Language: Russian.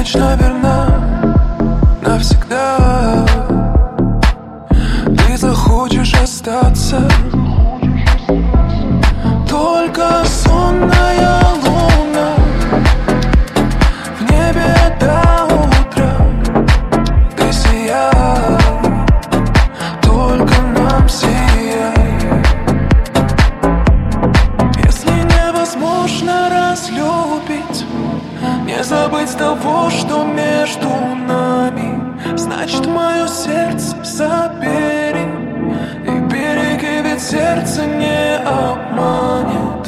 вечно верна, навсегда. Ты захочешь остаться, только сонная луна в небе до утра. Ты сияй, только нам сияй. Если невозможно разлюбить, не забыть того, что между нами, значит, мое сердце забери. И береги, ведь сердце не обманет.